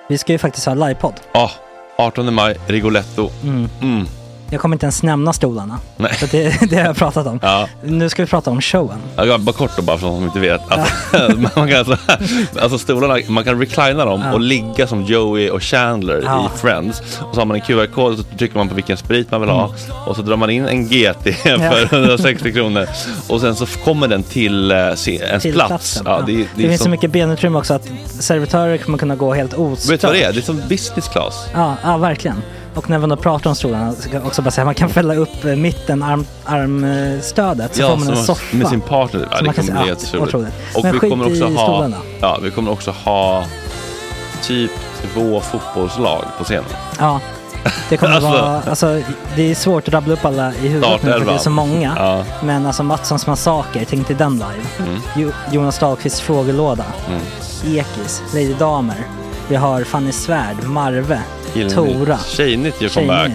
Vi ska ju faktiskt ha livepodd. Ja, 18 maj, Rigoletto. Jag kommer inte ens nämna stolarna. Nej. För det har jag pratat om. Ja. Nu ska vi prata om showen. Ja, bara kort då, bara för de som inte vet. Man kan alltså stolarna, man kan reclina dem och ligga som Joey och Chandler i Friends. Och så har man en QR-kod och så trycker man på vilken sprit man vill ha. Och så drar man in en GT för 160 kronor. Och sen så kommer den till ens plats. Ja, det finns så mycket benutrymme också att servitörer kommer kunna gå helt ostört. Vet du vad det är? Det är som business class. Ja, verkligen. Och när man då pratar om stolarna så kan jag också bara säga att man kan fälla upp mitten armstödet så får man en soffa med sin partner. Ja, det kommer bli helt otroligt. Och men vi kommer också stolarna. vi kommer också ha typ 2 fotbollslag på scenen. Ja. Det kommer vara, alltså det är svårt att rabbla upp alla i huvudet nu för det är så många. Ja. Men alltså Mattssons massaker, tänk till den live. Jonas Dahlqvists frågelåda. Ekis, Lady Damer. Vi har Fanny Svärd, Marve, Tora. Tjejnytt gör comeback.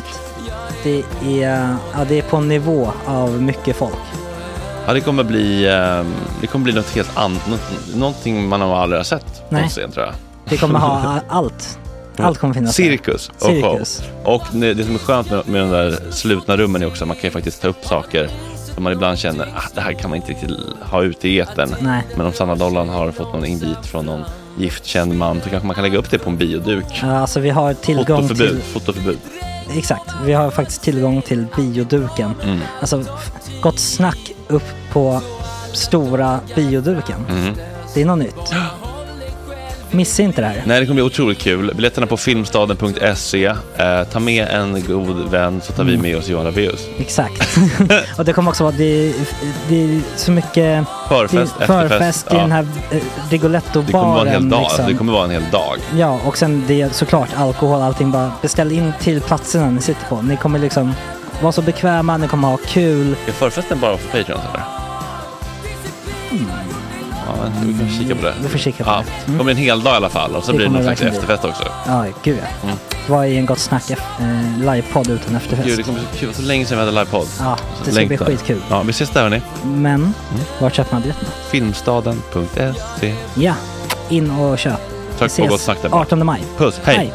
Det är på en nivå av mycket folk. Ja, det kommer bli något helt annat. Någonting man har aldrig sett på scen, tror jag. Vi kommer ha allt. Allt kommer finnas. Cirkus. Och det som är skönt med de där slutna rummen är också att man kan ju faktiskt ta upp saker som man ibland känner det här kan man inte riktigt ha ute i etern. Nej. Men om Sanna Dollan har fått någon invit från någon giftkänd man så kanske man kan lägga upp det på en bioduk. Ja, alltså vi har tillgång till fotoförbud. Exakt, vi har faktiskt tillgång till bioduken. Alltså gott snack upp på stora bioduken. Det är något nytt. Missa inte det här. Nej, det kommer bli otroligt kul. Biljetterna på filmstaden.se. Ta med en god vän så tar vi med oss Johan Rabaeus. Exakt. Och det kommer också vara det är så mycket förfest i den här Rigoletto-baren. Det kommer vara en hel dag. Liksom. Det kommer vara en hel dag. Ja, och sen det är såklart alkohol, allting. Bara beställ in till platserna ni sitter på. Ni kommer liksom vara så bekväma, ni kommer ha kul. Är förfesten bara för Patreon eller? Ja, vi kan kika på det. Vi får kika på det. Det kommer en hel dag i alla fall. Och så blir det någon slags efterfest också. Ja, gud ja. Vad är en gott snack livepodd utan efterfest? Gud, det kommer bli kul. Så länge sedan vi hade livepodd. Ja, det ska bli skitkul. Ja, vi ses där hörni. Men, vart köper man biljetterna? Filmstaden.se. Ja, in och köp. Tack på gott snack där. 18 maj. Puss, hej.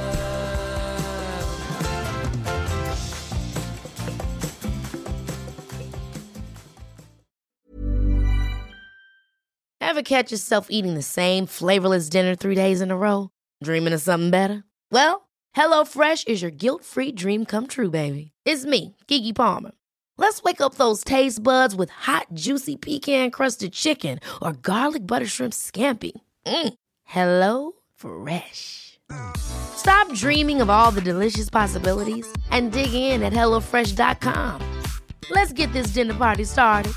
Ever catch yourself eating the same flavorless dinner 3 days in a row? Dreaming of something better? Well, HelloFresh is your guilt-free dream come true, baby. It's me, Keke Palmer. Let's wake up those taste buds with hot, juicy pecan-crusted chicken or garlic butter shrimp scampi. Hello Fresh. Stop dreaming of all the delicious possibilities and dig in at HelloFresh.com. Let's get this dinner party started.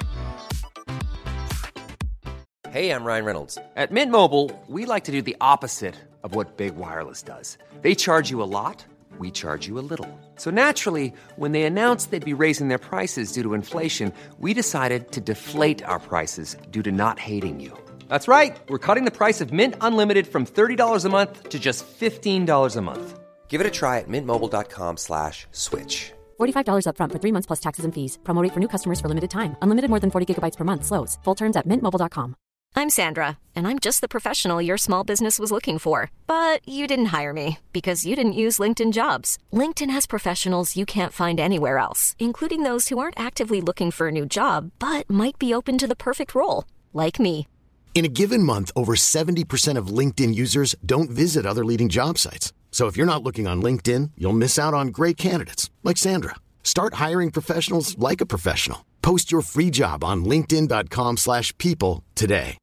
Hey, I'm Ryan Reynolds. At Mint Mobile, we like to do the opposite of what Big Wireless does. They charge you a lot, we charge you a little. So naturally, when they announced they'd be raising their prices due to inflation, we decided to deflate our prices due to not hating you. That's right. We're cutting the price of Mint Unlimited from $30 a month to just $15 a month. Give it a try at mintmobile.com/switch. $45 up front for 3 months plus taxes and fees. Promo rate for new customers for limited time. Unlimited more than 40 gigabytes per month. Slows full terms at mintmobile.com. I'm Sandra, and I'm just the professional your small business was looking for. But you didn't hire me because you didn't use LinkedIn Jobs. LinkedIn has professionals you can't find anywhere else, including those who aren't actively looking for a new job, but might be open to the perfect role, like me. In a given month, over 70% of LinkedIn users don't visit other leading job sites. So if you're not looking on LinkedIn, you'll miss out on great candidates like Sandra. Start hiring professionals like a professional. Post your free job on linkedin.com/people today.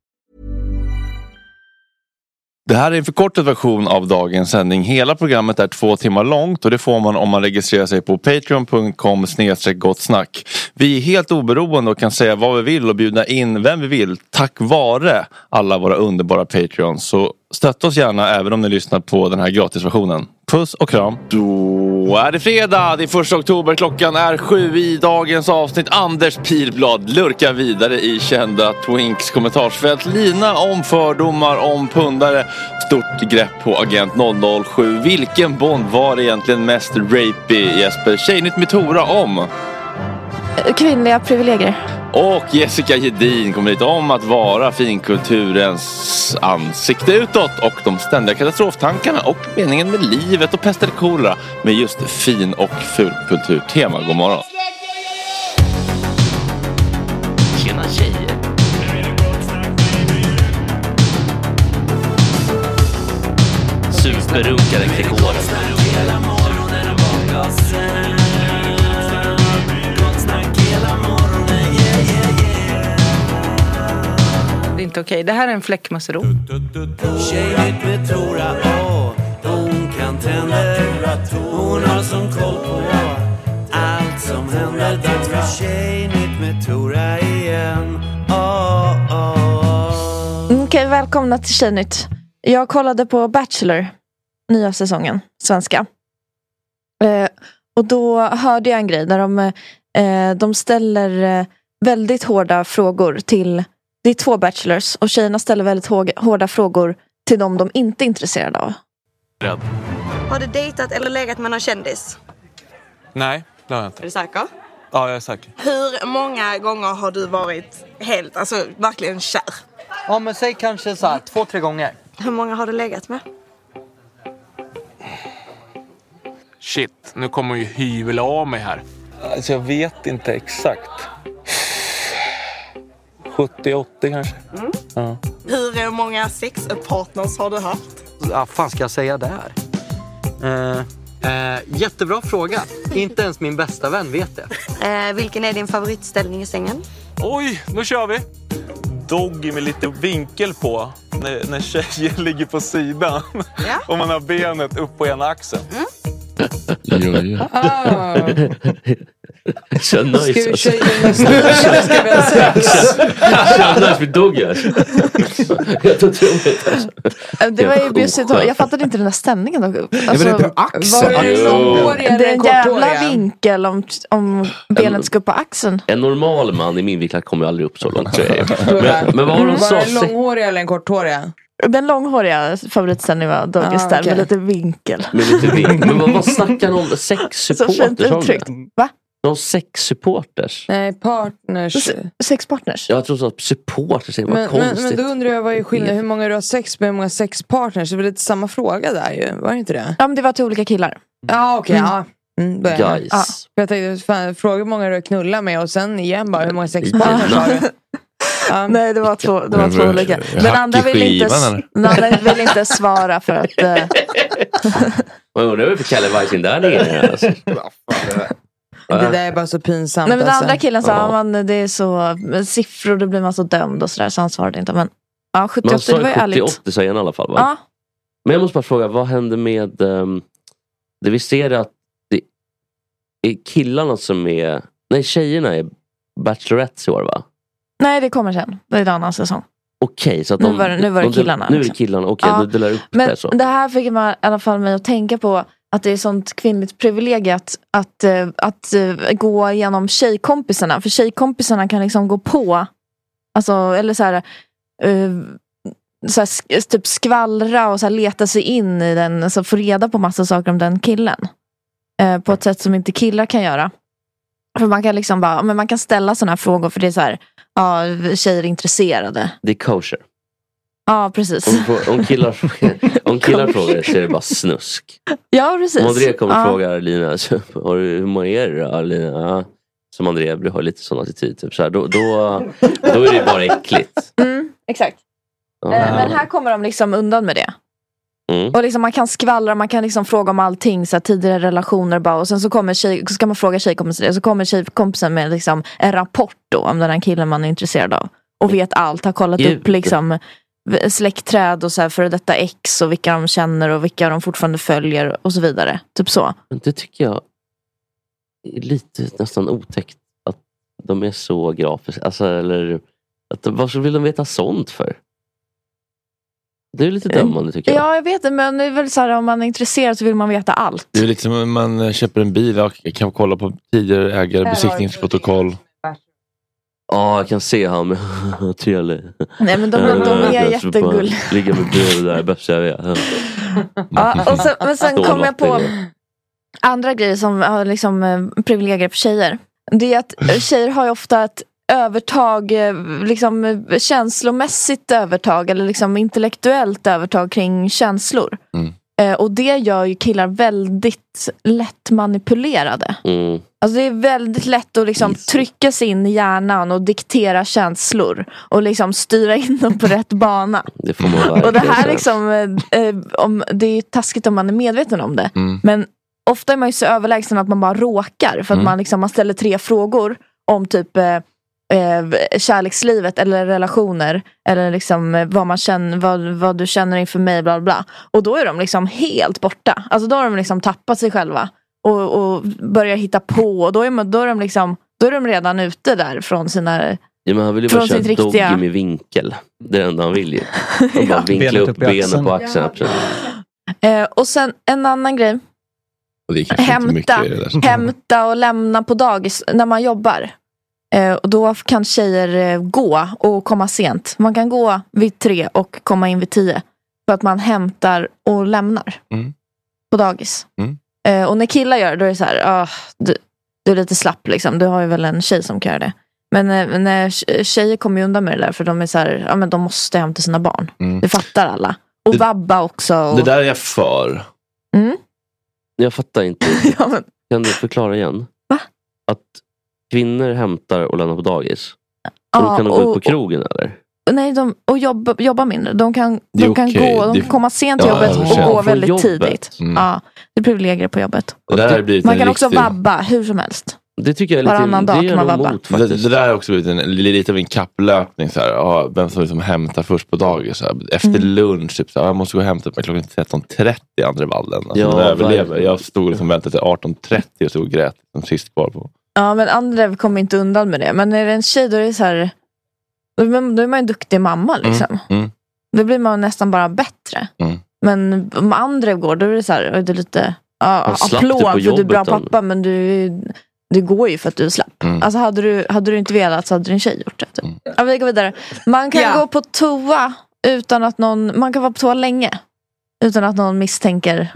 Det här är en förkortad version av dagens sändning. Hela programmet är 2 timmar långt och det får man om man registrerar sig på patreon.com/gottsnack. Vi är helt oberoende och kan säga vad vi vill och bjuda in vem vi vill tack vare alla våra underbara Patreons. Så stötta oss gärna även om ni lyssnar på den här gratisversionen. Puss och kram. Då är det fredag, det är 1 oktober, klockan är 7 i dagens avsnitt. Anders Pilblad lurkar vidare i kända Twinks kommentarsfält. Lina om fördomar, om pundare. Stort grepp på Agent 007. Vilken Bond var egentligen mest rapey, Jesper? Tjejnytt med Tora om kvinnliga privilegier. Och Jessica Gedin kommer hit om att vara finkulturens ansikte utåt och de ständiga katastroftankarna och meningen med livet och pest eller kolera med just fin- och fulkulturtema. God morgon. Tjena tjejer. Superrunkare Gregor. Det är inte okej. Det här är en fläckmussero. Tjejigt med Tora, hon kan tänder. Hon har som koll på allt som händer. Dags för Tjejigt med Tora igen. Okej, välkomna till Tjejnytt. Jag kollade på Bachelor, nya säsongen, svenska. Och då hörde jag en grej där de ställer väldigt hårda frågor till... Det är 2 bachelors och tjejerna ställer väldigt hårda frågor till dem de inte är intresserade av. Har du dejtat eller legat med någon kändis? Nej, det har jag inte. Är du säker? Ja, jag är säker. Hur många gånger har du varit helt, alltså verkligen kär? Ja, men säg kanske så här 2-3 gånger. Hur många har du legat med? Shit, nu kommer ju hyvla av mig här. Alltså jag vet inte exakt. 70-80 kanske. Ja. Hur många sexpartners har du haft? Ja, fan ska jag säga där? Jättebra fråga. Inte ens min bästa vän vet det. Vilken är din favoritställning i sängen? Oj, nu kör vi. Doggy med lite vinkel på. När tjejer ligger på sidan. Ja. Och man har benet upp på ena axeln. Jo. Ska vi tjejerna ska vi ha sex? Känner för doggar. Det var ju bjussigt. Jag fattade inte den där ställningen. Alltså, det på axeln. Det är en jävla vinkel om benet ska upp på axeln. En normal man i min vinkel kommer aldrig upp så långt, tror jag. Men vad var de sa? Var det en långhåriga eller en korthåriga? Den långhåriga favoritställningen var doggy style med lite vinkel. Men vad snackar de om? Sexsupporters? Va? De sexsupporters? Nej, partners. Sexpartners? Jag tror så att supporters är bara konstigt. Men då undrar jag vad är skillnaden? Hur många du har sex med, hur många sexpartners? Det var lite samma fråga där ju, var det inte det? Ja, men det var till olika killar. Ja, okej, ja. Guys. Ja. Jag tänkte, fråga hur många du har knullat med och sen igen bara, hur många sexpartners har du? Nej, det var två olika. Den andra vill inte svara för att... Man undrar varför Kalle Weissing där nere. Alltså. Det där är bara så pinsamt. Nej, men den andra killen sa det är så siffror, då blir man så dömd och sådär, så han svarade inte. Men 78, det var ju ärligt. 70-80 sa igen i alla fall, va? Ja. Men jag måste bara fråga, vad hände med det vi ser att det är killarna som är... Nej, tjejerna är Bachelorettes i år, va? Nej, det kommer sen. Det är en annan säsong. Okej, så att nu var det killarna. Nu är det killarna, okej, ja. du delar upp men det så. Det här fick man i alla fall mig att tänka på att det är sånt kvinnligt privilegium att gå igenom tjejkompisarna. För tjejkompisarna kan liksom gå på, alltså, eller så här typ skvallra och så här leta sig in i den, alltså få reda på massa saker om den killen. På ett sätt som inte killar kan göra. För man kan liksom bara, men man kan ställa såna här frågor för det är så här, ja, tjejer är intresserade. Det är kosher. Ja, precis. Om killar frågar så är det bara snusk. Ja, precis. Om Andrea kommer och frågar Lina, hur många är det då, Lina? Ja. Som Andrea har lite sån attityd typ så här, då är det bara äckligt. Exakt. Men här kommer de liksom undan med det. Och liksom man kan skvallra, man kan liksom fråga om allting, så här, tidigare relationer bara, och sen så ska man fråga tjejkompisen det, så kommer tjejkompisen med liksom en rapport då om den här killen man är intresserad av och vet allt, har kollat upp liksom släktträd och så här, för detta ex och vilka de känner och vilka de fortfarande följer och så vidare, typ så. Men det tycker jag är lite nästan otäckt att de är så grafiska, alltså, eller att, varför vill de veta sånt för? Det är lite dömande tycker jag. Ja, jag vet det, men det är väl så här, om man är intresserad så vill man veta allt. Det är lite som om man köper en bil och kan kolla på tidigare ägare, besiktningsprotokoll. Ja, jag kan se han med trevlig. Nej, men de är jättegulliga. Ligga med bröd där, bästa jag vet. Ja, men sen kom jag på andra grejer som har liksom privilegier för tjejer. Det är att tjejer har ju ofta övertag, liksom känslomässigt övertag eller liksom intellektuellt övertag kring känslor. Och det gör ju killar väldigt lätt manipulerade. Alltså det är väldigt lätt att liksom trycka sig in i hjärnan och diktera känslor och liksom styra in dem på rätt bana. Det får man och det här liksom det är taskigt om man är medveten om det. Men ofta är man ju så överlägsen att man bara råkar för att man ställer 3 frågor om typ kärlekslivet eller relationer eller liksom vad man känner, vad du känner inför mig, bla bla. Och då är de liksom helt borta. Alltså då har de liksom tappat sig själva och börjar hitta på och då är de redan ute där från sina. Ja, men han vill ju bara köra doggy med vinkel. Det är det enda han vill ju. Och bara vinkla upp benen på axeln. Och sen en annan grej. Och det är hämta och lämna på dagis när man jobbar. Och då kan tjejer gå och komma sent. Man kan gå vid 3 och komma in vid 10. För att man hämtar och lämnar på dagis. Och när killar gör det, då är det så här, du är lite slapp liksom. Du har ju väl en tjej som kan göra det. Men när tjejer kommer ju undan med det där, för de är så här, ja men de måste hämta sina barn. Det fattar alla. Och vabba också. Och... Det där är jag för. Jag fattar inte. Kan du förklara igen? Va? Att kvinnor hämtar och lämnar på dagis. Och de kan gå ut på krogen eller? Nej, jobba mindre. De kan komma sent till jobbet och gå väldigt tidigt. Ja, det är privilegier på jobbet. Man kan också vabba hur som helst. Det tycker jag är varannan dag kan man vabba. Det där är också lite av en kapplöpning så här. Vem som liksom hämtar först på dagis så här. Efter lunch typ så här, jag måste gå och hämta mig klockan 13:30 i andra vallen. Alltså, jag stod liksom väntade till 18:30 och stod och grät som sist kvar på. Ja, men andra kommer inte undan med det. Men är det en tjej då är det så här, då är man en duktig mamma liksom. Då blir man nästan bara bättre. Men om andra går, då är det så här, är det lite applåd för du är bra pappa, men du går ju för att du är slapp. Alltså hade du inte velat så hade din tjej gjort det. Typ. Ja, vi går vidare. Man kan gå på toa utan att man kan vara på toa länge utan att någon misstänker.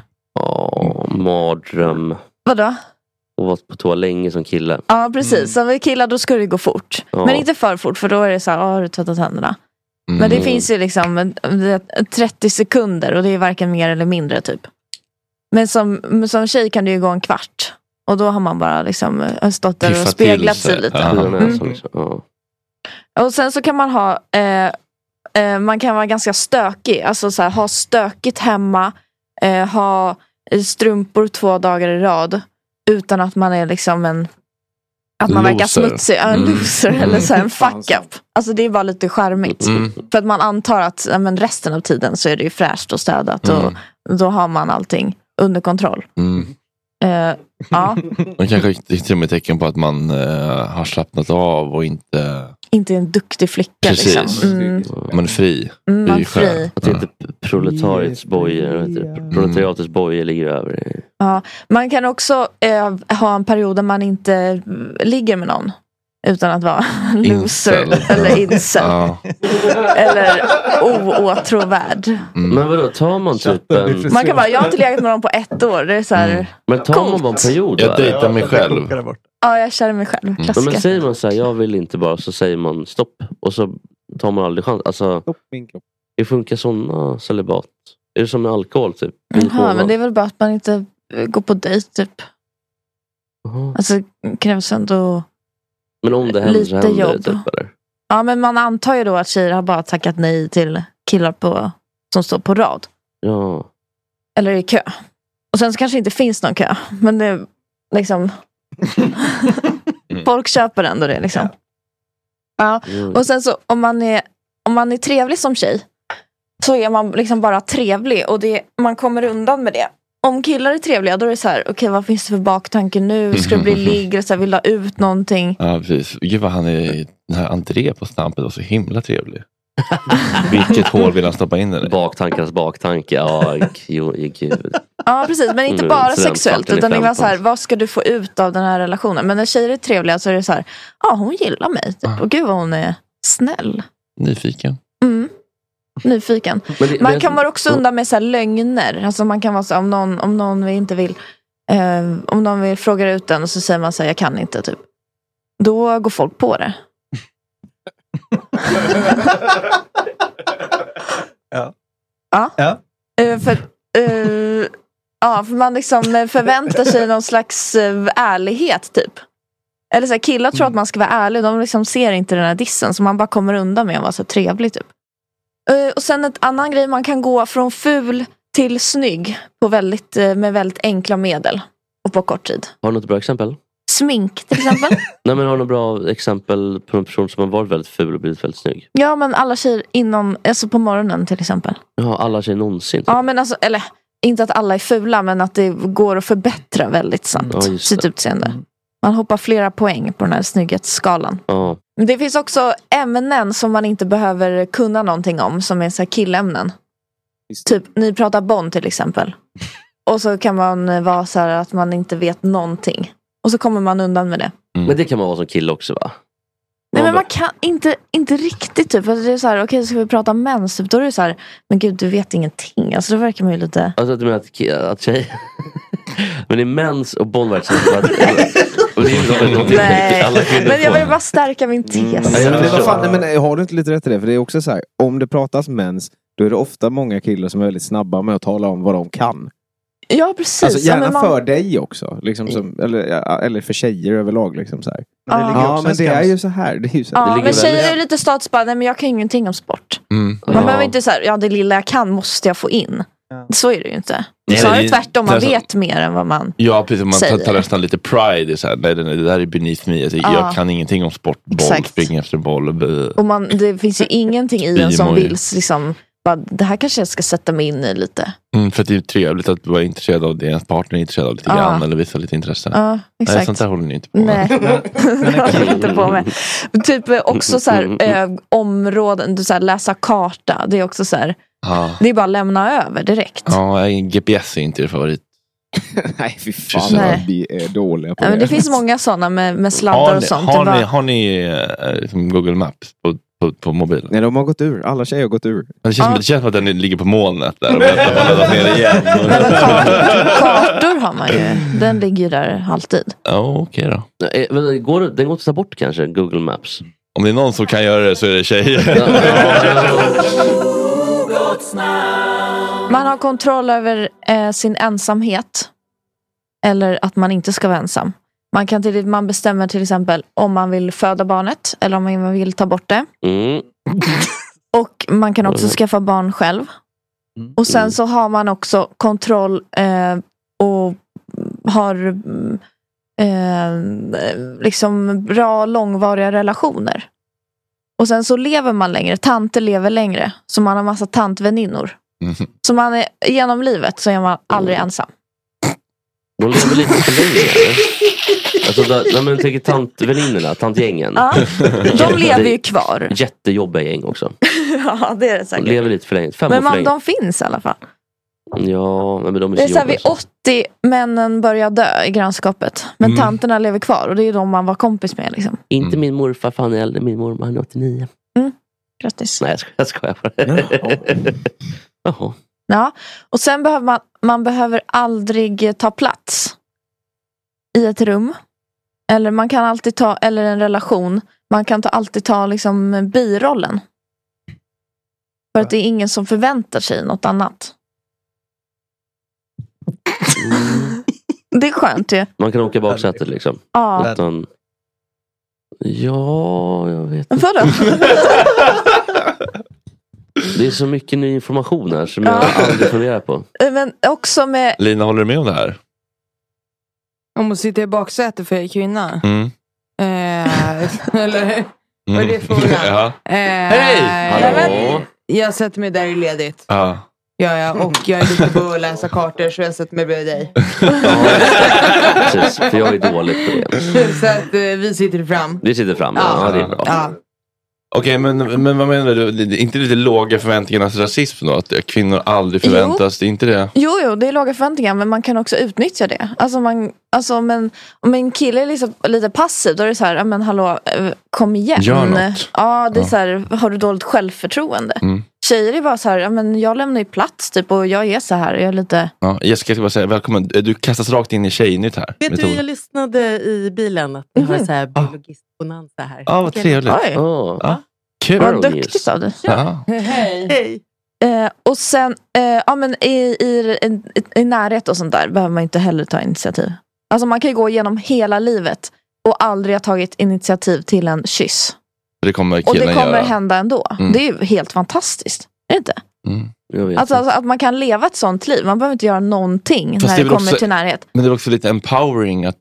Mardröm. Vadå? Och vara på toa länge som kille. Ja, precis. Som vi killar då ska det gå fort. Men inte för fort, för då är det så här, har du tvättat händerna? Men det finns ju liksom 30 sekunder och det är varken mer eller mindre typ. Men som tjej kan det ju gå en kvart. Och då har man bara liksom stått där och speglat sig lite. Och sen så kan man ha man kan vara ganska stökig. Alltså så här, ha stökigt hemma, ha strumpor 2 dagar i rad utan att man är liksom att man verkar smutsig, en loser eller så här, en fuck up. Alltså det är bara lite charmigt. För att man antar att resten av tiden så är det ju fräscht och städat och då har man allting under kontroll. Ja. Man kanske till och med tecken på att man har slappnat av och inte en duktig flicka. Precis. Liksom. Man är fri. Man är fri. Att inte proletariatets bojor ligger över. Ja. Man kan också ha en period där man inte ligger med någon utan att vara loser eller incel. Eller oåtråvärd. Men vadå, tar man typ man kan bara, jag har inte legat med någon på 1 år. Det är så här. Men tar man bara en period? Jag dejtar mig själv. Ja, jag känner mig själv. Men säger man så här, jag vill inte bara, så säger man stopp. Och så tar man aldrig chans. Alltså, hur funkar sådana celibat? Är det som med alkohol typ? Jaha, men det är väl bara att man inte går på dejt typ. Alltså krävs ändå. Men om det händer så händer det typ, eller? Ja, men man antar ju då att tjejer har bara tackat nej till killar som står på rad. Ja. Eller i kö. Och sen så kanske inte finns någon kö. Men det är liksom folk köper ändå det liksom. Ja. Och sen så om man är trevlig som tjej så är man liksom bara trevlig och man kommer undan med det. Om killar är trevliga, då är det så här, okej, vad finns det för baktanke nu? Ska det bli ligg? Så här, vill ha ut någonting? Ja, precis. Gud vad han är, den här André på Snampet var så himla trevlig. Vilket hål vill han stoppa in den? Baktankarnas baktanke, ja, gud. Ja, precis, men inte bara sexuellt, utan det var så här, vad ska du få ut av den här relationen? Men när tjejer är trevliga så är det så här, hon gillar mig. Typ. Och gud vad hon är snäll. Nyfiken. Nyfiken. Man kan vara också undan med så här lögner. Alltså man kan vara så, om någon inte vill om någon vill fråga ut den och så säger man så här, jag kan inte typ. Då går folk på det. För man liksom förväntar sig någon slags ärlighet typ. Eller så här, killar tror att man ska vara ärlig. De liksom ser inte den här dissen. Så man bara kommer undan med att vara så trevlig typ. Och sen ett annan grej. Man kan gå från ful till snygg med väldigt enkla medel. Och på kort tid. Har du något bra exempel? Smink till exempel. Nej, men har du något bra exempel på en person som har varit väldigt ful och blivit väldigt snygg? Ja, men alla tjejer alltså på morgonen till exempel. Ja, alla tjejer någonsin. Typ. Ja, men alltså, eller inte att alla är fula, men att det går att förbättra väldigt snabbt sitt utseende. Man hoppar flera poäng på den här snygghetsskalan. Men det finns också ämnen som man inte behöver kunna någonting om, som är så här killämnen. Typ, ni pratar Bond till exempel. Och så kan man vara så här att man inte vet någonting. Och så kommer man undan med det. Men det kan man vara som kille också, va? Nej, men man kan inte riktigt typ. Alltså det är så här, okej, ska vi prata mens typ. Då är det så här, men gud, du vet ingenting. Alltså då verkar man ju lite... Alltså du menar att tjej... Men det är mens och bollverksamhet. Nej, men jag vill bara stärka min tes. Men har du inte lite rätt i det? För det är också så här, om det pratas mens, då är det ofta många killar som är väldigt snabba med att tala om vad de kan. Ja, precis. Alltså gärna för dig också. Liksom som, eller för tjejer överlag. Liksom så här. Men det är ju så här. Det är ju så här. Ja, men tjejer är lite status bara, nej men jag kan ingenting om sport. Man behöver inte så här, det lilla jag kan måste jag få in. Så är det ju inte. Så är det tvärtom, man vet mer än vad man precis, man tar nästan lite pride i så här, nej, det där är beneath me. Alltså, jag kan ingenting om sport, boll, springa efter boll. Och det finns ju ingenting i en som vill liksom, det här kanske jag ska sätta mig in i lite. För att det är trevligt att vara intresserad av det ens partner är intresserad av lite grann eller visa lite intresse. Ja, exakt. Nej, sånt där håller ni inte på med. Nej, inte på med. Typ också så här, områden, så här, läsa karta. Det är också så här, det är bara att lämna över direkt. Ja, GPS är inte det favorit. Nej, fy fan, vi är dåliga på det. Men det finns många sådana med sladdar och sånt. Har ni Google Maps på mobilen? Nej, de har gått ur. Alla tjejer har gått ur. Det känns som att den ligger på molnet där och väntar ner igen. Kartor har man ju. Den ligger ju där alltid. Ja, okej då. Den går att ta bort kanske, Google Maps. Om det är någon som kan göra det så är det tjejer. Man har kontroll över sin ensamhet. Eller att man inte ska vara ensam. Man bestämmer till exempel om man vill föda barnet eller om man vill ta bort det. Och man kan också skaffa barn själv. Och sen så har man också kontroll och har liksom bra långvariga relationer. Och sen så lever man längre. Tanter lever längre. Så man har massa tantväninnor. Så man är genom livet så är man aldrig ensam. De lever lite för länge. Alltså, när man tänker tantväninnorna, tantgängen. Ja, de lever ju kvar. Jättejobbiga gäng också. Ja, det är det säkert. De lever lite för länge. Men de finns i alla fall. Ja, men de är det är så här, vid 80 männen börjar dö i grannskapet. Men tanterna lever kvar och det är de man var kompis med liksom. Inte min morfar, för han är äldre. Min mormor, han är 89. Grattis. Nej, jag skojar bara. Jaha. Ja, och sen behöver man behöver aldrig ta plats i ett rum. Eller man kan alltid ta, eller en relation. Man kan alltid ta liksom birollen. För att det är ingen som förväntar sig något annat. Det är skönt ju. Man kan åka baksätet liksom. Ja. Ja, jag vet inte. Vadå? Det är så mycket ny information här som jag aldrig funderar på. Men också med... Lina, håller du med om det här? Om att sitta i baksätet för kvinna. Eller vad är det frågan? Hej! Hallå? Jag sätter mig där i ledigt. Ja. Ja, och jag är lite på att läsa kartor så jag sätter mig bredvid dig. Precis, för jag är dålig på det. Så att vi sitter fram. Vi sitter fram, ja det är bra. Ja. Okej, men vad menar du? Det är inte lite låga förväntningarnas rasism då? Att kvinnor aldrig förväntas, det är inte det? Jo, det är låga förväntningar, men man kan också utnyttja det. Men om en kille är liksom lite passiv, då är det så här, men hallå, kom igen. Gör något. Ja, det är så här, har du dåligt självförtroende? Tjejer är bara så här, men jag lämnar ju plats typ, och jag är så här, jag är lite... Ja, Jessica, jag ska bara säga, välkommen. Du kastas rakt in i Tjejnytt här. Vet du, jag lyssnade i bilen att ni har så här biologist bonanza här. Ja, vad trevligt. Ja. Kul. Vad duktigt av dig. Ja. Hej. Och sen men i närhet och sånt där behöver man inte heller ta initiativ. Alltså man kan ju gå igenom hela livet och aldrig ha tagit initiativ till en kyss. Det kommer och det kommer göra. hända ändå. Det är ju helt fantastiskt. Är det inte? Alltså att man kan leva ett sånt liv. Man behöver inte göra någonting när det kommer till närhet. Men det är också lite empowering att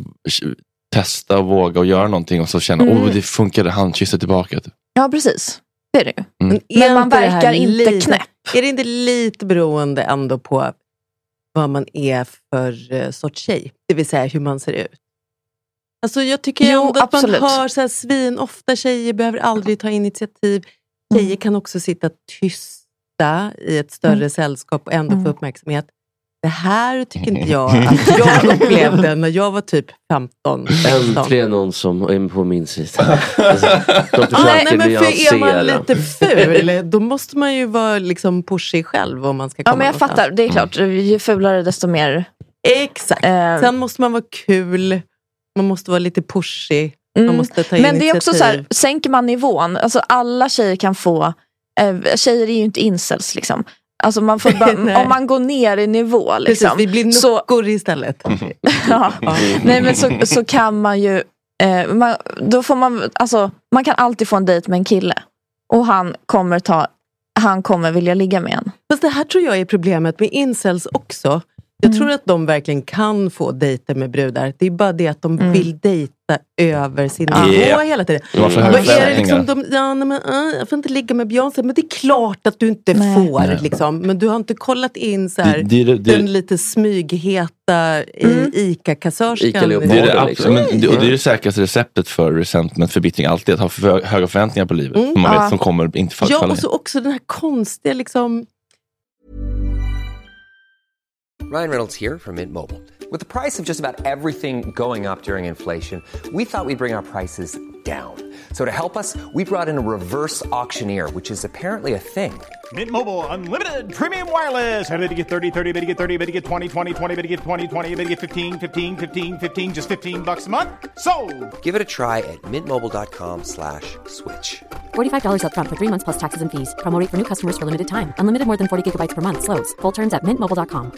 testa och våga och göra någonting och så känna, det funkade, han kysser tillbaka. Ja, precis. Det är det ju. Men man verkar inte knäpp. Är det inte lite beroende ändå på vad man är för sorts tjej? Det vill säga hur man ser ut. Alltså jag tycker ändå att man hör så här svin. Ofta tjejer behöver aldrig ta initiativ. Tjejer kan också sitta tysta i ett större sällskap och ändå få uppmärksamhet. Det här tycker inte jag att jag upplevde när jag var typ 15. Äntligen någon som är på min sida. Nej, men för är man lite ful, då måste man ju vara liksom pushig själv om man ska komma men jag någonstans. fattar, det är klart. Ju fulare desto mer. Exakt. Sen måste man vara kul. Man måste vara lite pushig. Man måste ta initiativ. Men det är också så här, sänker man nivån. Alltså alla tjejer kan få. Tjejer är ju inte incels liksom. Alltså man får bara, om man går ner i nivå liksom. Precis, vi blir nockor istället. Ja. Nej men så kan man ju då får man, alltså man kan alltid få en dejt med en kille. Och han kommer vilja ligga med en. Fast det här tror jag är problemet med incels också. Jag tror att de verkligen kan få dejter med brudar. Det är bara det att de vill dejta över sin nivå hela tiden. Vad är det liksom jag får inte ligga med Beyoncé. Men det är klart att du inte får. Liksom. Men du har inte kollat in så här, den lite smygheta ICA-kassörskan. Det är det säkraste receptet för resentment, förbittring. Alltid att ha för höga förväntningar på livet. Som man vet som kommer inte falla. Ja, och så också den här konstiga liksom... Ryan Reynolds here from Mint Mobile. With the price of just about everything going up during inflation, we thought we'd bring our prices down. So to help us, we brought in a reverse auctioneer, which is apparently a thing. Mint Mobile Unlimited Premium Wireless. How to get 30, 30, bit to get 30, bit to get 20, 20, 20, bit to get 20, 20, bit to get 15, 15, 15, 15, just $15 a month? Sold! Give it a try at mintmobile.com/switch. $45 up front for 3 months plus taxes and fees. Promo rate for new customers for limited time. Unlimited more than 40 gigabytes per month. Slows full terms at mintmobile.com.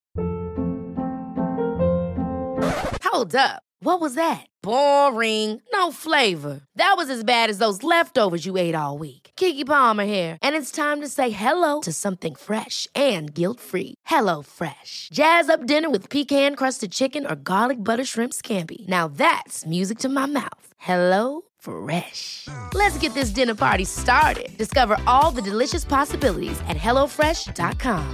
Hold up. What was that? Boring. No flavor. That was as bad as those leftovers you ate all week. Keke Palmer here. And it's time to say hello to something fresh and guilt-free. Hello Fresh. Jazz up dinner with pecan-crusted chicken or garlic butter shrimp scampi. Now that's music to my mouth. Hello Fresh. Let's get this dinner party started. Discover all the delicious possibilities at hellofresh.com.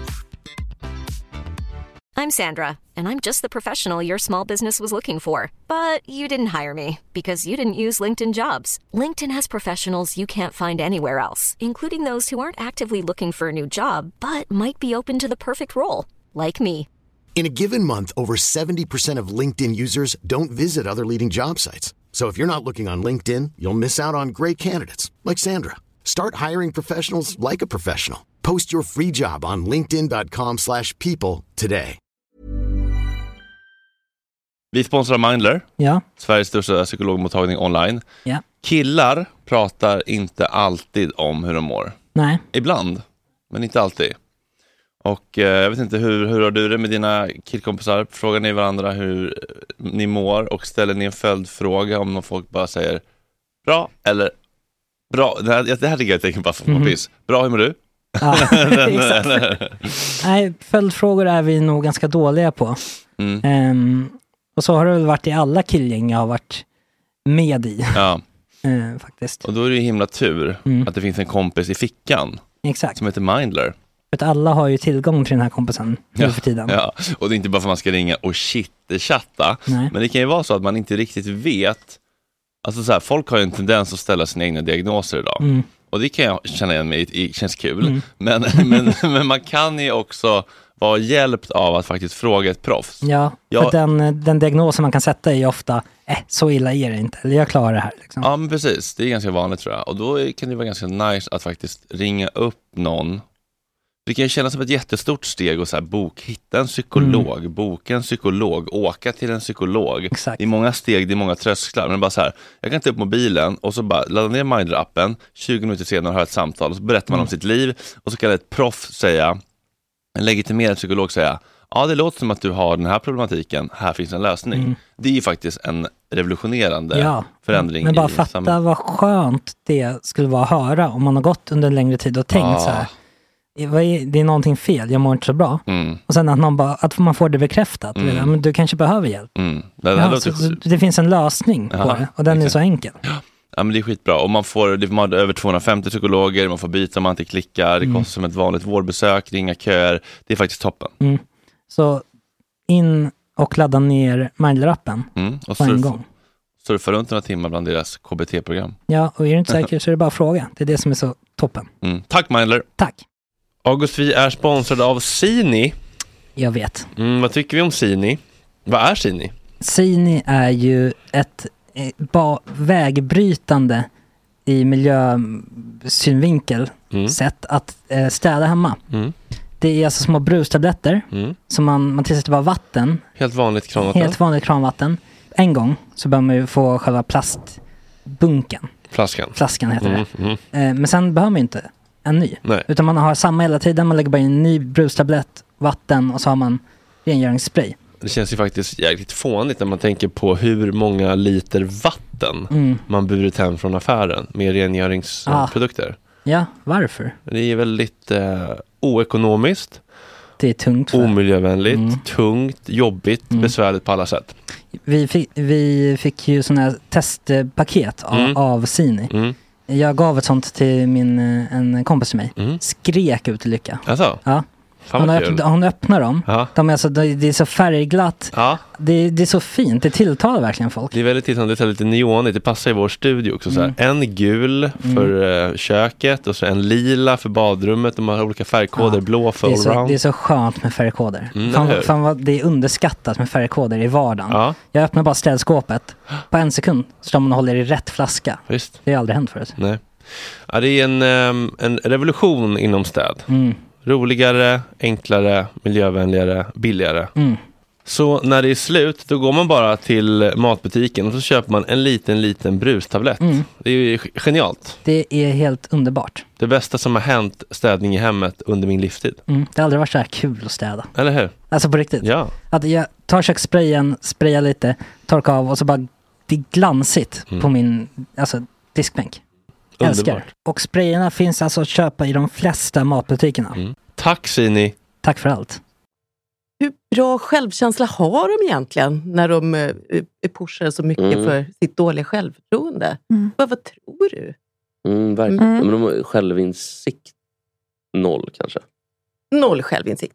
I'm Sandra, and I'm just the professional your small business was looking for. But you didn't hire me because you didn't use LinkedIn Jobs. LinkedIn has professionals you can't find anywhere else, including those who aren't actively looking for a new job, but might be open to the perfect role, like me. In a given month, over 70% of LinkedIn users don't visit other leading job sites. So if you're not looking on LinkedIn, you'll miss out on great candidates like Sandra. Start hiring professionals like a professional. Post your free job on linkedin.com/people today. Vi sponsrar Mindler. Ja. Sveriges största psykologmottagning online. Ja. Killar pratar inte alltid om hur de mår. Nej. Ibland, men inte alltid. Och jag vet inte, hur har du det med dina killkompisar? Frågar ni varandra hur ni mår och ställer ni en följdfråga om någon folk bara säger bra eller bra? Det här tycker jag tänker bara för kompis. Bra, hur mår du? Ja, exakt. Nej, följdfrågor är vi nog ganska dåliga på. Och så har det väl varit i alla killgäng jag har varit med i. Ja. Faktiskt. Och då är det ju himla tur att det finns en kompis i fickan. Exakt. Som heter Mindler. För att alla har ju tillgång till den här kompisen nu för tiden. Ja, och det är inte bara för att man ska ringa och chatta. Men det kan ju vara så att man inte riktigt vet. Alltså så här, folk har ju en tendens att ställa sina egna diagnoser idag. Och det kan jag känna igen mig i, känns kul. Men man kan ju också vara hjälpt av att faktiskt fråga ett proffs. Ja, för den diagnosen man kan sätta är ju ofta så illa är det inte. Eller jag klarar det här. Liksom. Ja, men precis. Det är ganska vanligt tror jag. Och då kan det vara ganska nice att faktiskt ringa upp någon. Det kan kännas som ett jättestort steg och så här, hitta en psykolog, boka en psykolog, åka till en psykolog. Exakt. Det är många steg, det är många trösklar. Men bara så här, jag kan ta upp mobilen och så bara ladda ner Mindler-appen, 20 minuter senare har ett samtal och så berättar man om sitt liv och så kan ett proff säga, en legitimerad psykolog säga, ja det låter som att du har den här problematiken, här finns en lösning. Det är ju faktiskt en revolutionerande förändring. Men bara fatta vad skönt det skulle vara att höra om man har gått under en längre tid och tänkt så här. Det är någonting fel, jag mår inte så bra. Och sen att man får det bekräftat. Men du kanske behöver hjälp. Det finns en lösning på det. Och den är så enkel. Ja, men det är skitbra. Och man får över 250 psykologer, man får byta om man inte klickar. Det kostar som ett vanligt vårdbesök, inga köer. Det är faktiskt toppen. Så in och ladda ner Mindler-appen och på en gång. Surfa runt några timmar bland deras KBT-program. Ja, och är du inte säker så är det bara att fråga. Det är det som är så toppen. Tack Mindler. Tack. August, vi är sponsrade av Sini. Jag vet. Vad tycker vi om Sini? Vad är Sini? Sini är ju ett vägbrytande i miljösynvinkel sätt att städa hemma. Det är alltså små brustabletter som man tillsätter bara vatten. Helt vanligt kranvatten. Helt vanligt kranvatten. En gång så bör man ju få själva plastbunken. Flaskan heter det. Men sen behöver man ju inte en ny. Nej. Utan man har samma hela tiden. Man lägger bara in en ny brustablett, vatten och så har man rengöringsspray. Det känns ju faktiskt jäkligt fånigt när man tänker på hur många liter vatten man burit hem från affären med rengöringsprodukter. Ja, varför? Det är väldigt oekonomiskt. Det är tungt. Omiljövänligt, tungt, jobbigt, besvärligt på alla sätt. Vi fick ju sådana här testpaket av Sini. Jag gav ett sånt till en kompis till mig. Skrek ut i lycka. Alltså? Ja. Hon öppnar dem. De är alltså, det är så färgglatt. Det är så fint. Det tilltalar verkligen folk. Det är väldigt tilltalande. Det är lite neonigt. Det passar i vår studio också. Så här. En gul för köket och så en lila för badrummet. De har olika färgkoder. Blå för allround. Det är så skönt med färgkoder. Det är underskattat med färgkoder i vardagen. Jag öppnar bara städskåpet. På en sekund står man och håller i rätt flaska. Visst. Det har aldrig hänt förut. Nej. Ja, det är en revolution inom städ. Roligare, enklare, miljövänligare, billigare. Så när det är slut, då går man bara till matbutiken och så köper man en liten brustablett. Det är ju genialt. Det är helt underbart. Det bästa som har hänt städning i hemmet under min livstid. Det har aldrig varit så här kul att städa. Eller hur? Alltså på riktigt. Ja. Att jag tar kökssprayen, sprayar lite, torkar av och så bara det är glansigt på min diskbänk. Älskar. Och sprayerna finns alltså att köpa i de flesta matbutikerna. Tack Sini. Tack för allt. Hur bra självkänsla har de egentligen när de pushar så mycket för sitt dåliga självförtroende? Vad tror du? Verkligen. Men de har självinsikt 0 kanske. 0 självinsikt.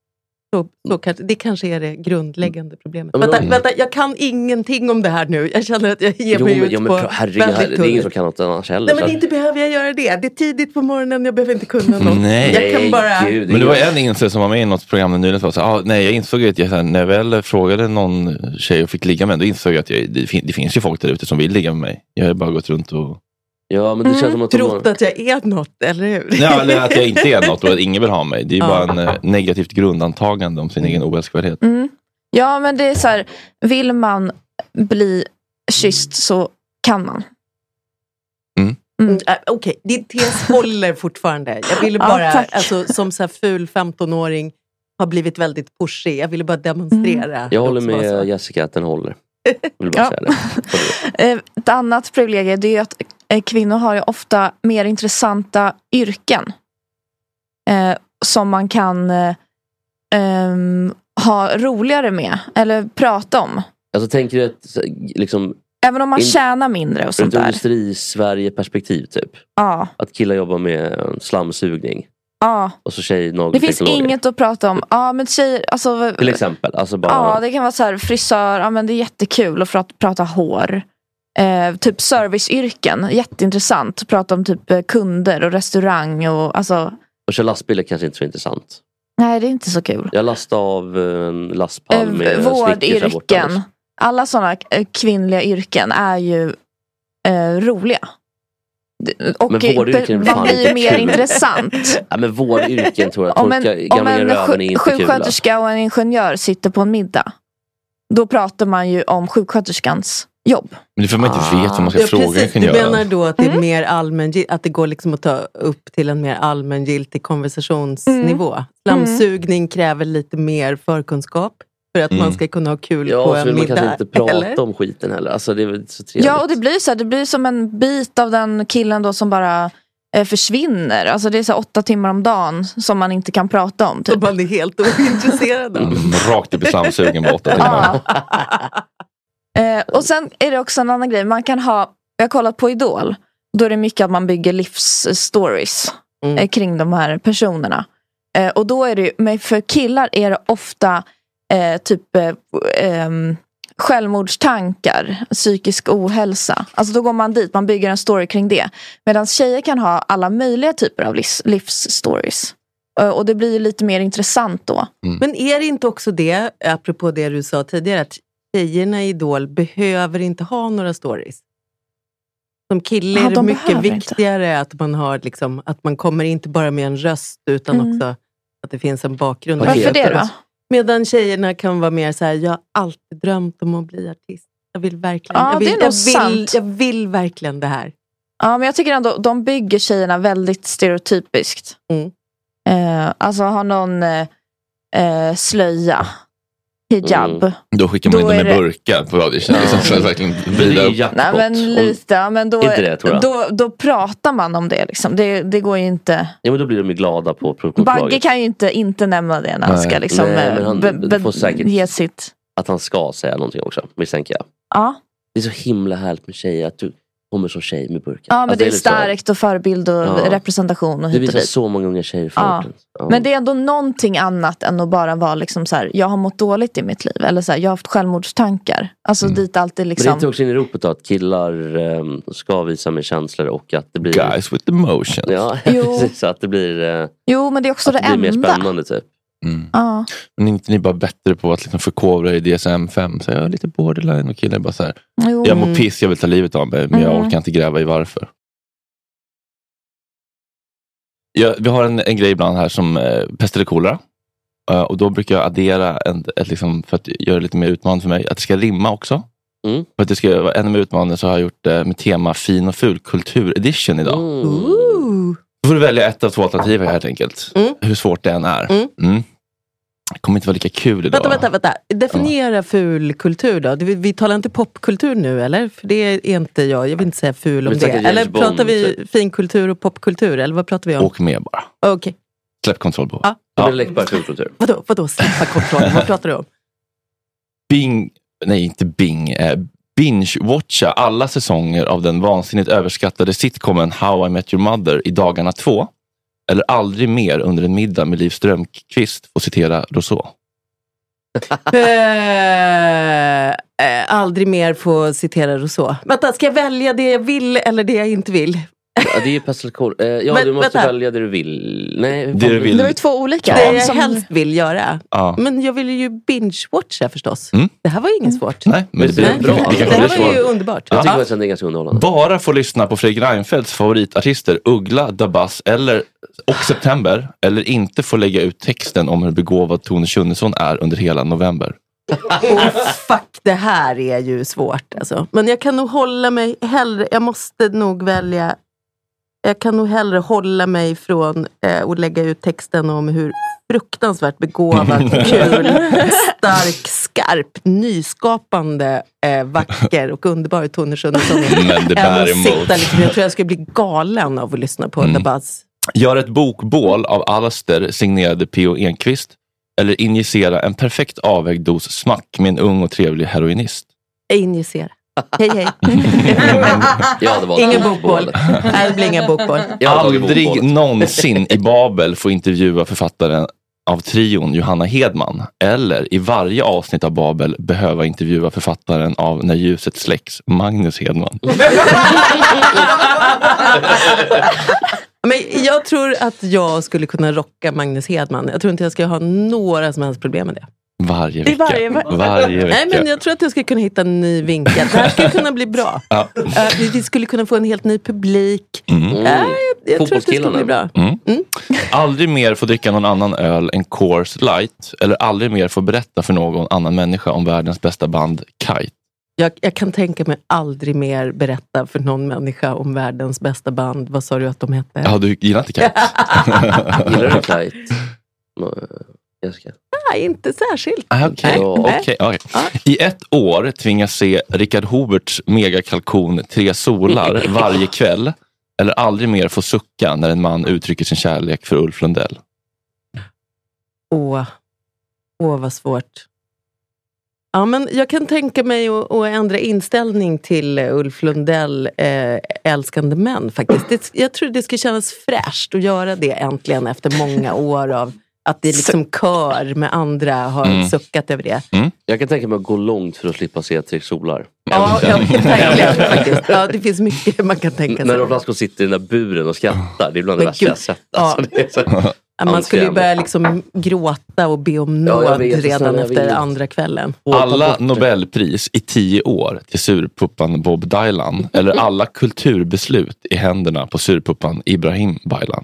Det kanske är det grundläggande problemet. Vänta, jag kan ingenting om det här nu. Jag känner att jag ger mig ut på herregud, det är ingen som kan något annars heller. Nej, men inte behöver jag göra det. Det är tidigt på morgonen, jag behöver inte kunna något. Nej. Jag kan bara... Men det var en inse som var med i något program nyligen som sa, jag insåg att när jag väl frågade någon tjej och fick ligga med, då insåg jag att det finns ju folk där ute som vill ligga med mig. Jag har bara gått runt och... Ja, men det känns som att trott att jag är något, eller hur? Ja, eller att jag inte är något och att ingen vill ha mig. Det är ju bara en negativt grundantagande om sin egen oälskvärdhet. Ja, men det är så här, vill man bli kysst så kan man. Okej, din tes håller fortfarande. Jag ville bara, som så här ful 15-åring har blivit väldigt pushig. Jag ville bara demonstrera. Jag håller med Jessica att den håller. Jag vill bara säga det. Ett annat privilegium är ju att kvinnor har ju ofta mer intressanta yrken som man kan ha roligare med eller prata om. Alltså tänker du att liksom, även om man tjänar mindre och sånt där. Industri-Sverige-perspektiv typ. Ja. Att killar jobbar med slamsugning. Ja. Och så tjej det finns inget att prata om. Ja, men tjejer, alltså, till exempel. Alltså bara... Ja, det kan vara så här, frisör. Ja, men det är jättekul att prata hår. Typ serviceyrken. Jätteintressant. Att prata om typ kunder och restaurang. Och köra lastbil är kanske inte så intressant. Nej, det är inte så kul. Jag lastade av en lastpall med Och man blir ju mer intressant. Ja, men vårdyrken tror jag. Om en sjuksköterska och en ingenjör sitter på en middag, då pratar man ju om sjuksköterskans jobb. Men det får man inte veta vad man ska fråga en ingenjör. Du menar då att det är mer att det går liksom att ta upp till en mer allmängiltig konversationsnivå. Slamsugning kräver lite mer förkunskap för att man ska kunna ha kul på en middag. Ja, så vill man kanske inte prata om skiten heller. Alltså, det är så trevligt. Ja, och det blir som en bit av den killen då som bara försvinner. Alltså det är så 8 timmar om dagen som man inte kan prata om. Typ. Och man är helt ointresserad. Rakt upp i slamsugen på 8 timmar. Och sen är det också en annan grej. Jag har kollat på Idol. Då är det mycket att man bygger livsstories kring de här personerna. Och då är det, men för killar är det ofta självmordstankar, psykisk ohälsa. Alltså då går man dit, man bygger en story kring det. Medan tjejer kan ha alla möjliga typer av livsstories. Och det blir lite mer intressant då. Men är det inte också det, apropå det du sa tidigare, att tjejerna i Idol behöver inte ha några stories? Som kille är det mycket viktigare att man har liksom, att man kommer inte bara med en röst utan också att det finns en bakgrund. Varför det då? Medan tjejerna kan vara mer så här: jag har alltid drömt om att bli artist. Jag vill verkligen. Jag vill verkligen det här. Ja, men jag tycker ändå de bygger tjejerna väldigt stereotypiskt. Alltså har någon slöja, hijab. Då skickar man in dem i burkar på audition. Så verkligen nej, men lite, ja, men då pratar man om det liksom. Det går ju inte. Ja, men då blir de ju glada på Bagge kan ju inte nämna det när han ska liksom ge sitt. Att han ska säga någonting också, misstänker jag. Ja. Det är så himla härligt med tjejer att du kommer som tjej med burken. Ja, men alltså, det är starkt och förebild och representation och det visar så många unga tjejer Men det är ändå någonting annat än att bara vara liksom så här: jag har mått dåligt i mitt liv, eller så här, jag har haft självmordstankar. Alltså dit alltid liksom. Men det är inte också in i ropet då, att killar ska visa med känslor och att det blir guys with emotions. Ja, precis, så att det blir jo, men det är också det blir enda mer spännande typ. Men inte ni bara bättre på att liksom förkovra i DSM-5? Så jag är lite borderline och killar bara så här: jag mår piss, jag vill ta livet av mig, men jag orkar inte gräva i varför. Vi har en grej ibland här som pest eller kolera. Och då brukar jag addera liksom, för att göra det lite mer utmanande för mig, att det ska rimma också. För att det ska vara ännu mer utmanande så har jag gjort det med tema fin och ful kultur edition idag. Då får du välja ett av 2 alternativ här helt enkelt. Hur svårt det än är. Det kommer inte vara lika kul idag. Vänta. Definiera ful kultur då. Vi talar inte popkultur nu, eller? För det är inte jag vill inte säga ful om det. Eller pratar vi finkultur och popkultur? Eller vad pratar vi om? Åk med bara. Okej. Släpp kontroll på. Det blir läckbar fulkultur. Vadå släppa kontroll? Vad pratar du om? Binge-watcha alla säsonger av den vansinnigt överskattade sitcomen How I Met Your Mother i dagarna 2. Eller aldrig mer under en middag med Liv Strömquist, får citera Rousseau. Aldrig mer få citera Rousseau. Vänta, ska jag välja det jag vill eller det jag inte vill? Ja, det är ju pestelkor. Du måste välja det du vill. Nej, det du vill. Det var ju 2 olika. Det jag helst vill göra. Men jag vill ju binge-watcha förstås. Det här var ju inget svårt. Nej, men det blir bra. Det här var ju underbart. Jag tycker att det är ganska underhållande. Bara få lyssna på Fredrik Reinfeldts favoritartister Uggla, Dabas och September. Eller inte få lägga ut texten om hur begåvad Tone Schunnesson är under hela november. Fuck, det här är ju svårt alltså. Men jag kan nog hålla mig hellre. Jag måste nog välja. Jag kan nog hellre hålla mig från att lägga ut texten om hur fruktansvärt begåvad, kul, stark, skarp, nyskapande, vacker och underbar Tone Schunnesson. Men det bär emot. Liksom, jag tror jag skulle bli galen av att lyssna på The Buzz. Gör ett bokbål av Alastair signerade P.O. Enquist. Eller injicera en perfekt avvägd dos smack med en ung och trevlig heroinist. Injicera. Hej. Ja, det var ingen bokbål. Nej, det blir inga bokbål. Aldrig någonsin i Babel få intervjua författaren av trion Johanna Hedman. Eller i varje avsnitt av Babel behöva intervjua författaren av När ljuset släcks, Magnus Hedman. Men jag tror att jag skulle kunna rocka Magnus Hedman. Jag tror inte jag ska ha några som helst problem med det. Varje vecka. Varje vecka. Nej, men jag tror att jag ska kunna hitta en ny vinkel. Det här skulle kunna bli bra. Ja. Vi skulle kunna få en helt ny publik. Jag tror att det skulle bli bra. Aldrig mer få dricka någon annan öl än Coors Light. Eller aldrig mer få berätta för någon annan människa om världens bästa band Kite. Jag kan tänka mig aldrig mer berätta för någon människa om världens bästa band. Vad sa du att de hette? Ja, du gillar inte Kite. Gillar du Kite? Jessica? Nej, inte särskilt. Okay. I ett år tvingas se Richard Huberts megakalkon 3 solar varje kväll. Eller aldrig mer få sucka när en man uttrycker sin kärlek för Ulf Lundell. Åh, vad svårt. Ja, men jag kan tänka mig att ändra inställning till Ulf Lundell, älskande män faktiskt. Jag tror det ska kännas fräscht att göra det äntligen efter många år av att det liksom kör med andra har suckat över det. Jag kan tänka mig att gå långt för att slippa se 3 solar. Ja, verkligen faktiskt. Ja, det finns mycket man kan tänka sig. När de flaskor sitter i den där buren och skrattar, det är bland det värsta jag sett. Man skulle ju börja liksom gråta och be om nåd redan efter andra kvällen. Alla Nobelpris i 10 år till surpuppan Bob Dylan. Eller alla kulturbeslut i händerna på surpuppan Ibrahim Baylan.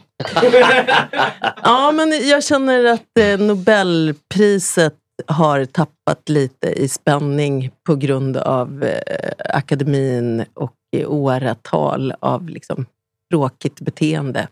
Ja, men jag känner att Nobelpriset har tappat lite i spänning på grund av akademin och åratal av liksom tråkigt beteende.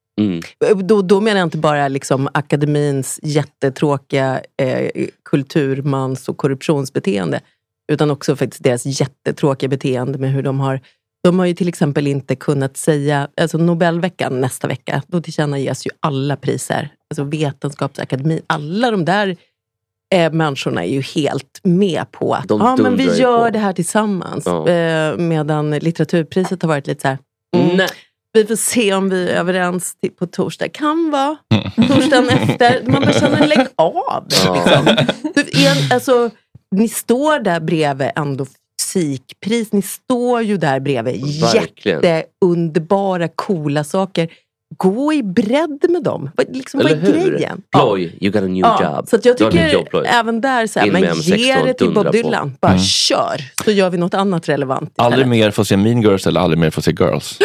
Då menar jag inte bara liksom akademins jättetråkiga kulturmans- och korruptionsbeteende, utan också faktiskt deras jättetråkiga beteende med hur de har ju till exempel inte kunnat säga, alltså Nobelveckan nästa vecka, då tillkännages ju alla priser, alltså Vetenskapsakademin, alla de där människorna är ju helt med på att men vi gör det här tillsammans, medan litteraturpriset har varit lite så här, nej. Vi får se om vi är överens på torsdag. Kan vara. Torsdagen efter. Man bara känner, lägg av. Liksom. Alltså, ni står där bredvid ändå fysikpris. Ni står ju där bredvid jätteunderbara, coola saker. Gå i bredd med dem. Liksom, vad är grejen? Ploy, you got a new job. Så att jag tycker även där så här, men ge det till Bob Dylan. Bara kör. Så gör vi något annat relevant. Aldrig mer få se Mean Girls eller aldrig mer få se Girls.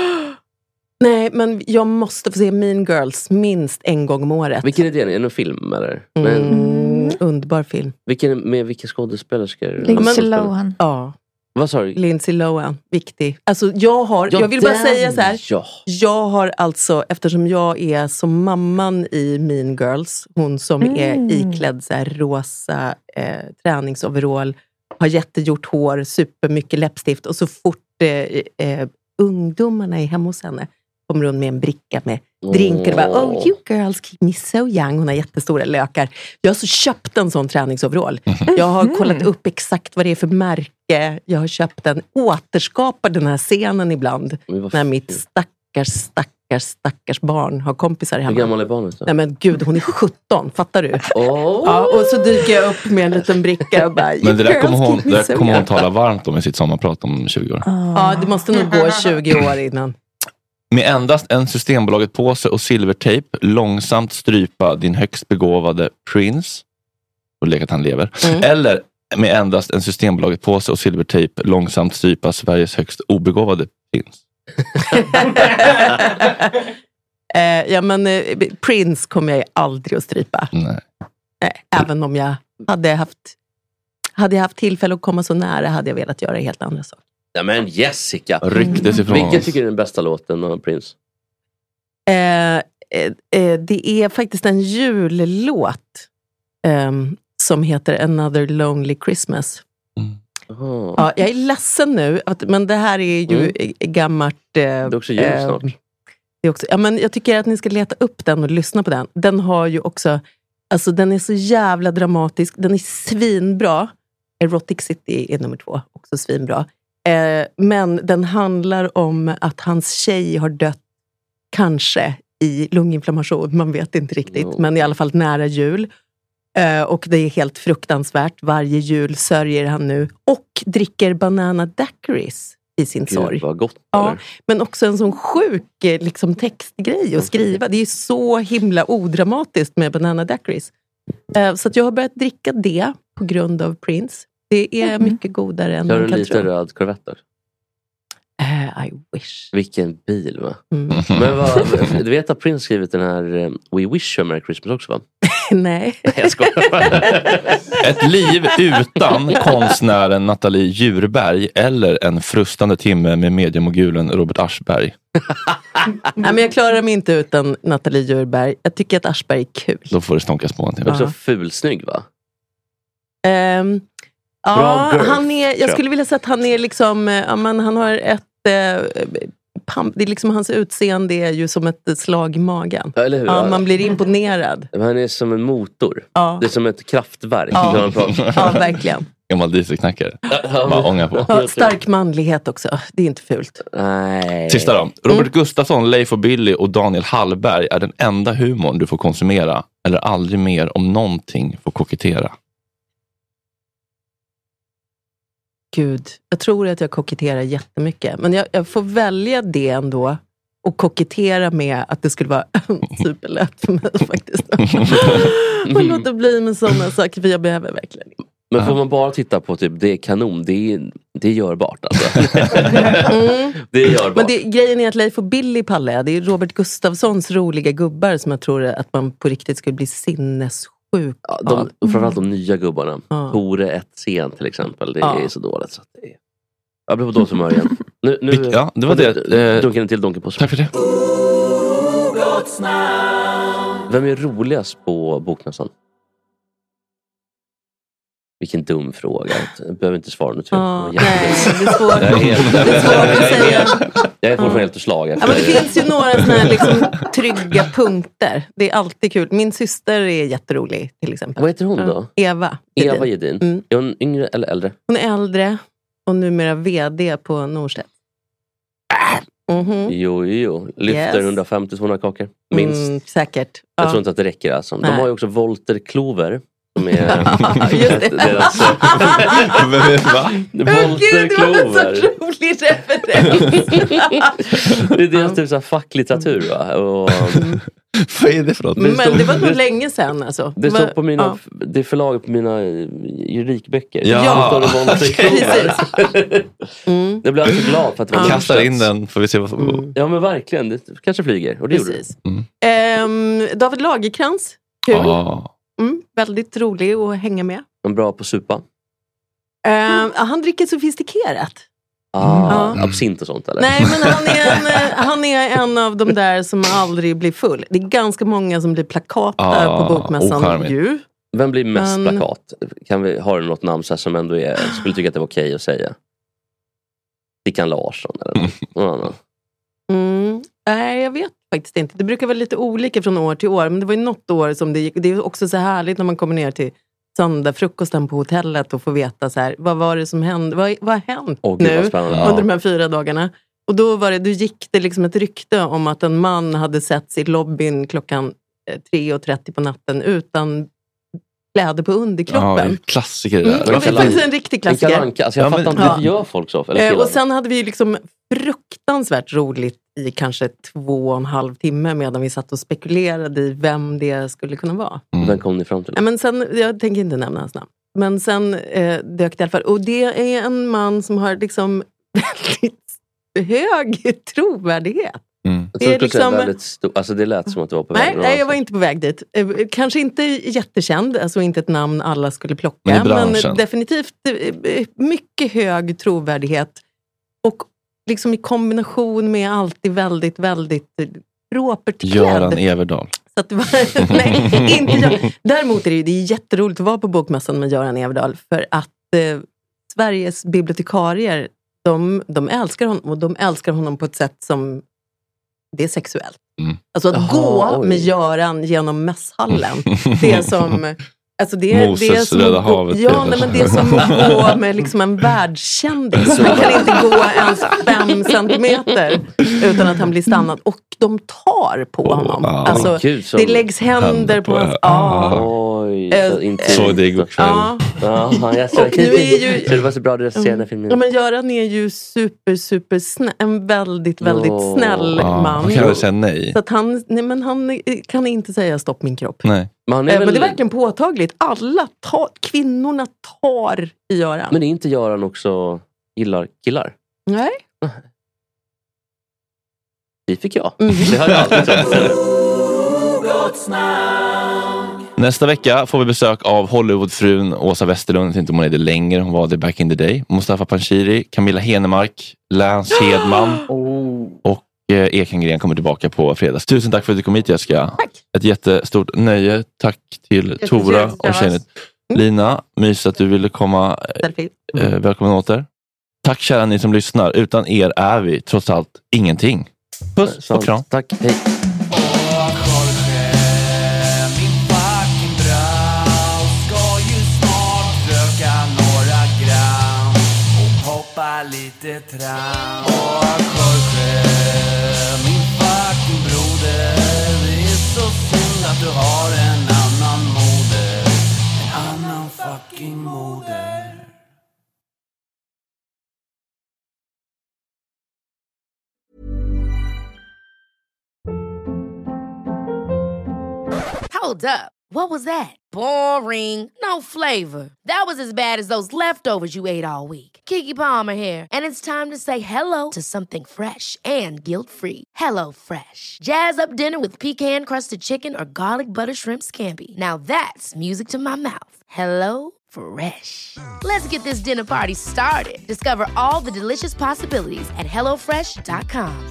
Nej, men jag måste få se Mean Girls minst en gång om året. Vilken är det? Är det en film eller? Underbar film. Med vilka skådespelerskor? Lindsay Lohan. Ja. Vad sa du? Lindsay Lohan, viktig. Alltså jag vill bara säga så här. Ja. Jag har alltså, eftersom jag är som mamman i Mean Girls, hon som är iklädd så här rosa träningsoverall, har jättegjort hår, supermycket läppstift, och så fort ungdomarna är hemma hos henne kommer hon med en bricka med drinkar och bara, oh you girls keep me so young. Hon har jättestora lökar. Jag har så köpt en sån träningsoverall. Jag har kollat upp exakt vad det är för märke. Jag har köpt den, återskapar den här scenen ibland när mitt stackars barn har kompisar hemma. Hur gammal är barnet då? Nej men gud, hon är 17, fattar du? Ja, och så dyker jag upp med en liten bricka och bara, men det där kommer hon tala varmt om i sitt sommarprat om 20 år. Ja, det måste nog gå 20 år innan. Med endast en Systembolaget-påse och silvertejp långsamt strypa din högst begåvade Prince och leka att han lever. Eller med endast en Systembolaget-påse och silvertejp långsamt strypa Sveriges högst obegåvade Prince. Ja, men Prince kommer jag aldrig att strypa. Nej. Även om jag hade haft tillfälle att komma så nära, hade jag velat göra helt andra saker. Ja, men Jessica, vilken tycker du är den bästa låten av Prince? Det är faktiskt en jullåt som heter Another Lonely Christmas. Ja, jag är ledsen nu, men det här är ju gammalt. Det är också jul snart. Det är också, ja, men jag tycker att ni ska leta upp den och lyssna på den. Den har ju också, alltså den är så jävla dramatisk. Den är svinbra. Erotic City är nummer 2, också svinbra. Men den handlar om att hans tjej har dött, kanske i lunginflammation, man vet inte riktigt, men i alla fall nära jul. Och det är helt fruktansvärt. Varje jul sörjer han nu och dricker banana daiquiris i sin sorg. Vad gott. Ja, men också en sån sjuk liksom, textgrej att skriva. Det är så himla odramatiskt med banana daiquiris. Så att jag har börjat dricka det på grund av Prince. Det är mycket godare än man kan tro. Gör du lite röd korvetter? I wish. Vilken bil, va? Men du vet att Prince skrivit den här We Wish You a Merry Christmas också, va? Nej. Jag skojar. Ett liv utan konstnären Nathalie Djurberg eller en frustande timme med mediemogulen Robert Aschberg. Nej, men jag klarar mig inte utan Nathalie Djurberg. Jag tycker att Aschberg är kul. Då får det stånkas på en till. Också fulsnygg, va? Ja, han är, jag skulle vilja säga att han är liksom, han har ett det är liksom, hans utseende är ju som ett slag i magen. Eller hur? Ja, man blir imponerad. Han är som en motor. Ja. Det är som ett kraftverk. Ja, verkligen. Gammal dieselknackare. Bara ånga på. Ja, stark manlighet också. Det är inte fult. Nej. Sista då. Robert Gustafsson, Leif och Billy och Daniel Hallberg är den enda humorn du får konsumera. Eller aldrig mer om någonting får kokettera. Gud, jag tror att jag koketterar jättemycket. Men jag får välja det ändå. Och kokettera med att det skulle vara superlätt för mig faktiskt. Man låter bli med sådana saker, för jag behöver verkligen. Men får man bara titta på typ, det är kanon, det är görbart alltså. Det är görbart. Men grejen är att Leif och Billy Palle, det är Robert Gustafssons roliga gubbar som jag tror att man på riktigt skulle bli sinnessjuk. Ja, framförallt de nya gubbarna. Tore 1-scen till exempel, det är så dåligt så att det är... Jag blev på dåligt humör igen. Nu, ja, det var det. Dunken till Donken på. Tack för det. Vem är roligast på Bokmässan? Vilken dum fråga. Jag behöver inte svara nu. Nej, det är svårt. Jag är fortfarande helt förslag. Ja, men det finns ju några såna här liksom trygga punkter. Det är alltid kul. Min syster är jätterolig till exempel. Vad heter hon då? Eva Gedin. Är hon yngre eller äldre? Hon är äldre och numera vd på Norstedt. Jo. Lyfter 150-200 kakor. Minst. Säkert. Jag tror inte att det räcker alltså. De har ju också Volter Klover. Som är just det. Deras... Volter Klover. Det var en så rolig referens. Det är deras typ så här facklitteratur, va? Och... Vad är det för något? Men det var nog länge sedan alltså. Det står på mina, det är förlaget på mina juridikböcker. Ja, Det blir alltid glad för att man kastar in den, får vi se vad som går. Ja, men verkligen, det kanske flyger. Och det gjorde det. David Lagerkrans, kul. Väldigt rolig att hänga med. Men bra på supa. Han dricker sofistikerat. Absint och sånt eller? Nej, men han är en av de där som aldrig blir full. Det är ganska många som blir plakata på Bokmässan. Vem blir mest plakat? Har du något namn så här som ändå skulle tycka att det var okej att säga? Stickan Larsson eller någon annan? Nej, jag vet faktiskt inte. Det brukar vara lite olika från år till år. Men det var ju något år som det gick. Det är också så härligt när man kommer ner till söndagfrukosten på hotellet och får veta så här, vad var det som hände? Vad har hänt nu under de här 4 dagarna? Och då gick det liksom ett rykte om att en man hade setts i lobbyn klockan 3:30 på natten utan kläder på underkroppen. Ja, klassiker det där. Det är faktiskt en riktig klassiker. Alltså jag fattar inte, varför gör folk så? Och sen hade vi liksom fruktansvärt roligt i kanske 2,5 timme medan vi satt och spekulerade i vem det skulle kunna vara. Vem kom ni fram till? Men sen, jag tänker inte nämna hans namn. Men sen dök det i alla fall. Och det är en man som har liksom väldigt hög trovärdighet. Det är liksom väldigt alltså det lät som att det var på väg. Nej, jag var inte på väg dit. Kanske inte jättekänd, alltså inte ett namn alla skulle plocka. Men definitivt mycket hög trovärdighet. Och liksom i kombination med alltid väldigt, väldigt råpert klädd. Göran Everdahl. Så att det var, nej, inte jag. Däremot är det är jätteroligt att vara på Bokmässan med Göran Everdahl. För att Sveriges bibliotekarier, de älskar honom. Och de älskar honom på ett sätt som det är sexuellt. Alltså att gå med Göran genom mässhallen. Det är som... Alltså det är som Röda havet. Ja, men det är som att gå med liksom en världskändis. Så man kan inte gå ens 5 centimeter utan att han blir stannad. Och de tar på honom. Alltså, det läggs händer på hans... Såg det igår kväll. Det var så bra att se den här filmen. Ja, men Göran är ju super snäll. En väldigt snäll man. Han kan väl säga nej. Så att han kan inte säga stopp min kropp. Nej. Men det är verkligen påtagligt. Kvinnorna tar i Göran. Men är inte Göran också gillar killar? Nej. Det fick jag. Det har jag alltid sagt. Nästa vecka får vi besök av Hollywoodfrun Åsa Westerlund. Jag vet inte om hon är det längre. Hon var det back in the day. Mustafa Panshiri, Camilla Henemark, Lance Hedman och Ekengren kommer tillbaka på fredag. Tusen tack för att du kom hit, Jessica. Tack. Ett jättestort nöje. Tack till Tora och Tjejet. Lina, mys att du ville komma. Välkommen åter. Tack kära ni som lyssnar. Utan er är vi trots allt ingenting. Puss och kram. Tack, hej. Lite tram. Jorge, min fucking broder. Det är så synd att du har en annan moder. En annan fucking moder. Hold up. What was that? Boring. No flavor. That was as bad as those leftovers you ate all week. Keke Palmer here, and it's time to say hello to something fresh and guilt-free. Hello Fresh. Jazz up dinner with pecan-crusted chicken or garlic butter shrimp scampi. Now that's music to my mouth. Hello Fresh. Let's get this dinner party started. Discover all the delicious possibilities at hellofresh.com.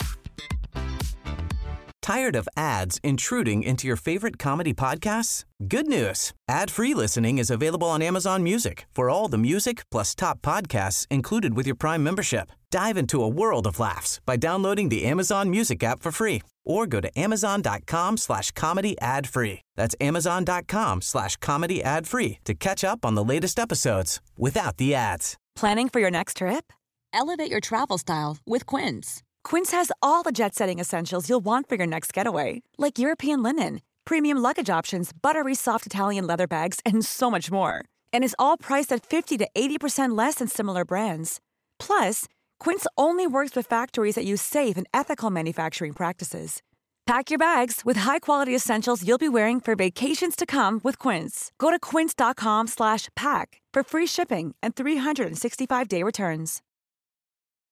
Tired of ads intruding into your favorite comedy podcasts? Good news. Ad-free listening is available on Amazon Music for all the music plus top podcasts included with your Prime membership. Dive into a world of laughs by downloading the Amazon Music app for free or go to amazon.com/comedy ad-free. That's amazon.com/comedy ad-free to catch up on the latest episodes without the ads. Planning for your next trip? Elevate your travel style with Quince. Quince has all the jet-setting essentials you'll want for your next getaway, like European linen, premium luggage options, buttery soft Italian leather bags, and so much more. And is all priced at 50 to 80% less than similar brands. Plus, Quince only works with factories that use safe and ethical manufacturing practices. Pack your bags with high-quality essentials you'll be wearing for vacations to come with Quince. Go to quince.com/pack for free shipping and 365-day returns.